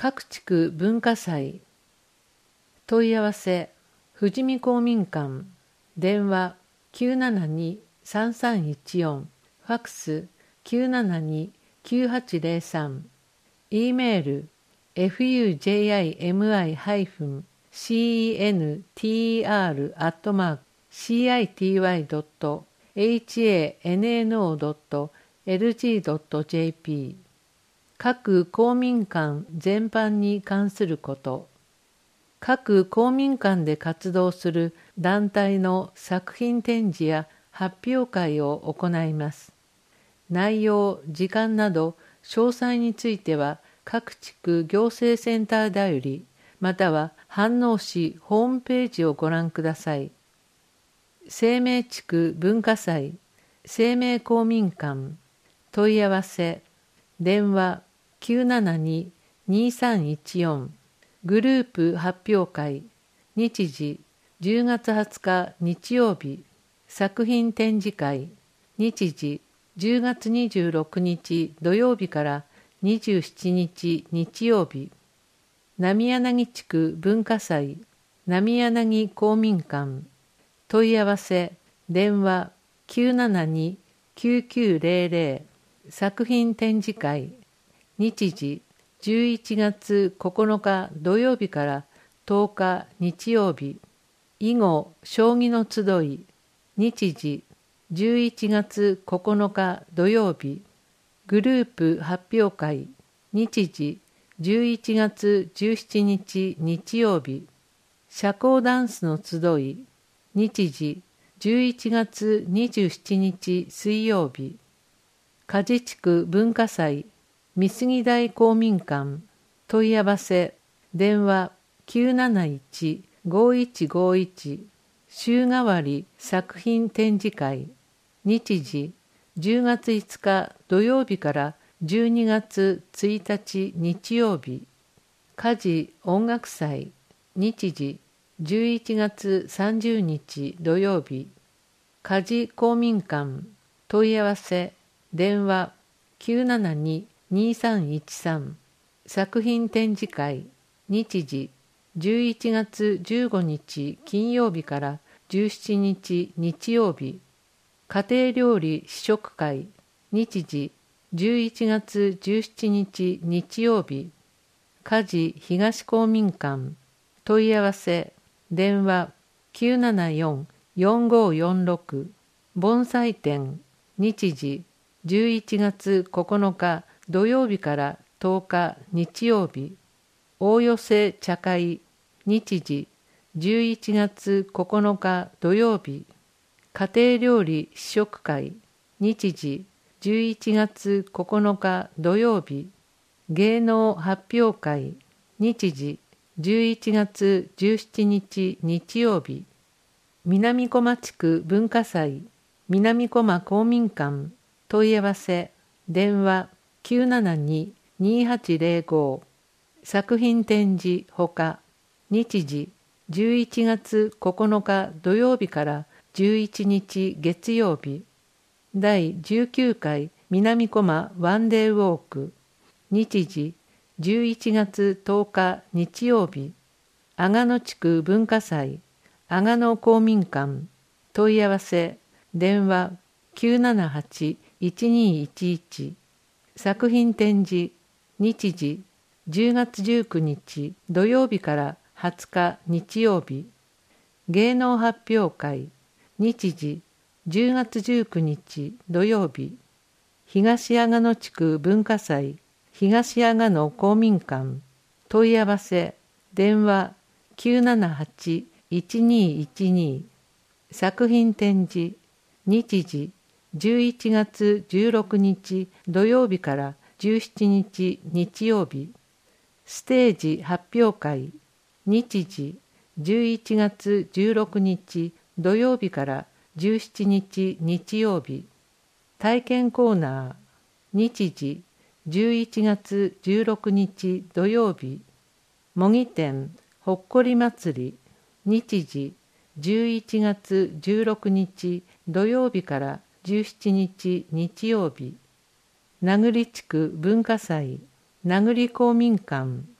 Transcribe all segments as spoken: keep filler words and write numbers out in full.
各地区文化祭。問い合わせ、富士見公民館、電話 きゅうななに さんさんいちよん、ファックス きゅうななに きゅうはちゼロさん、E メール エフユージェイアイエムアイ シーイーエヌティーイーアール アットマーク シーアイティーワイ ドット エイチエーエヌエヌオー ドット エルジー ドット ジェーピー。各公民館全般に関すること。各公民館で活動する団体の作品展示や発表会を行います。内容、時間など詳細については各地区行政センターだより、または飯能市ホームページをご覧ください。生命地区文化祭、生命公民館、問い合わせ、電話 きゅうななに にさんいちよん、グループ発表会、日時じゅうがつはつか日曜日、作品展示会、日時じゅうがつにじゅうろくにち土曜日からにじゅうしちにち日曜日、浪柳地区文化祭、浪柳公民館、問い合わせ、電話 きゅうななに きゅうきゅうゼロゼロ、作品展示会、日時じゅういちがつここのか土曜日からとおか日曜日、囲碁将棋の集い、日時じゅういちがつここのか土曜日、グループ発表会、日時じゅういちがつじゅうしちにち日曜日、社交ダンスの集い、日時じゅういちがつにじゅうしちにち水曜日、梶地区文化祭、美杉台公民館、問い合わせ、電話 きゅうなないち ごいちごいち、週替わり作品展示会、日時じゅうがついつか土曜日からじゅうにがつついたち日曜日、家事音楽祭、日時じゅういちがつさんじゅうにち土曜日、家事公民館、問い合わせ、電話 きゅうななに にさんいちさん、作品展示会、日時じゅういちがつじゅうごにち金曜日からじゅうしちにち日曜日、家庭料理試食会、日時じゅういちがつじゅうしちにち日曜日、家事東公民館、問い合わせ、電話 きゅうななよん よんごよんろく、盆栽展、日時じゅういちがつここのか土曜日からとおか日曜日、大寄せ茶会、日時じゅういちがつここのか土曜日、家庭料理試食会、日時じゅういちがつここのか土曜日、芸能発表会、日時じゅういちがつじゅうしちにち日曜日、南小間地区文化祭、南小間公民館、問い合わせ、電話 きゅうななに にはちゼロご、作品展示ほか、日時じゅういちがつここのか土曜日からじゅういちにち月曜日、だいじゅうきゅうかい南小間ワンデーウォーク、日時じゅういちがつとおか日曜日、阿賀野地区文化祭、阿賀野公民館、問い合わせ、電話 きゅうななはち いちにいちいち、作品展示、日時じゅうがつじゅうくにち土曜日からはつか日曜日、芸能発表会、日時じゅうがつじゅうくにち土曜日、東阿賀野地区文化祭、東阿賀野公民館、問い合わせ、電話 きゅうななはち いちにいちに、作品展示、日時じゅういちがつじゅうろくにち土曜日からじゅうしちにち日曜日、ステージ発表会、日時じゅういちがつじゅうろくにち土曜日からじゅうしちにち日曜日、体験コーナー、日時じゅういちがつじゅうろくにち土曜日、模擬店ほっこり祭り、日時じゅういちがつじゅうろくにち土曜日からじゅうしちにち日曜日、名栗地区文化祭、名栗公民館、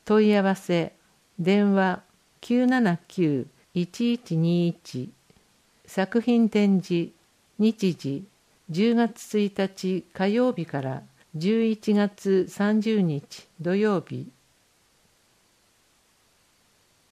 問い合わせ電話 きゅうななきゅう いちいちにいち。作品展示日時じゅうがつついたち火曜日からじゅういちがつさんじゅうにち土曜日。